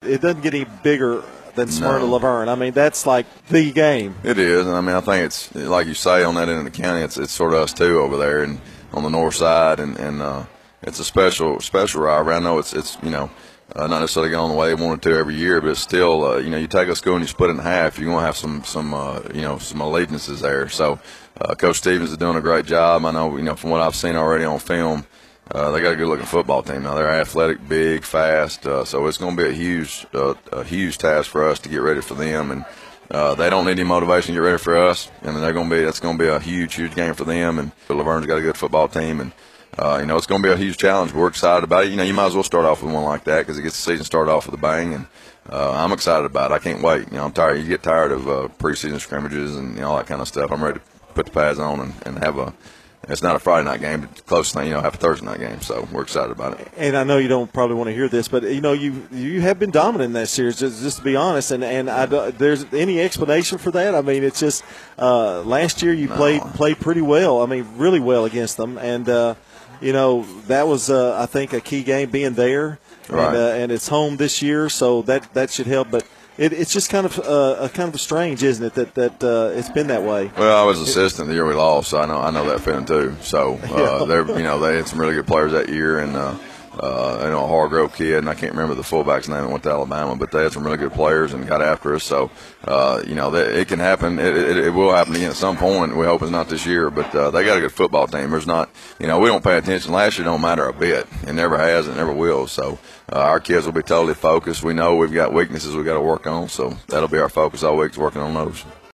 it doesn't get any bigger than Smyrna No. Laverne. I mean, that's like the game. It is, and I mean, I think it's like you say on that end of the county. It's sort of us too over there, and on the north side, and it's a special rivalry. I know it's not necessarily going the way they wanted to every year, but it's still you take a school and you split it in half. You're gonna have some allegiances there. So Coach Stevens is doing a great job. I know from what I've seen already on film. They got a good-looking football team now. They're athletic, big, fast, so it's going to be a huge task for us to get ready for them. And they don't need any motivation to get ready for us. And that's going to be a huge game for them. And Laverne's got a good football team, and it's going to be a huge challenge. We're excited about it. You might as well start off with one like that because it gets the season started off with a bang. And I'm excited about it. I can't wait. I'm tired. You get tired of preseason scrimmages and all that kind of stuff. I'm ready to put the pads on and have a. It's not a Friday night game, but close thing, have a Thursday night game. So we're excited about it. And I know you don't probably want to hear this, but you have been dominant in that series, just to be honest. And there's any explanation for that? I mean, it's just last year you played pretty well. I mean, really well against them, and that was I think a key game being there, Right. and it's home this year, so that should help. But it's just kind of strange, isn't it, that it's been that way? Well, I was assistant the year we lost, so I know that feeling too. So they had some really good players that year, and a Hargrove kid, and I can't remember the fullback's name that went to Alabama, but they had some really good players and got after us. So it can happen. It will happen again at some point. We hope it's not this year, but they got a good football team. There's not, we don't pay attention. Last year don't matter a bit. It never has. It never will. So our kids will be totally focused. We know we've got weaknesses we've got to work on, so that'll be our focus all week is working on those.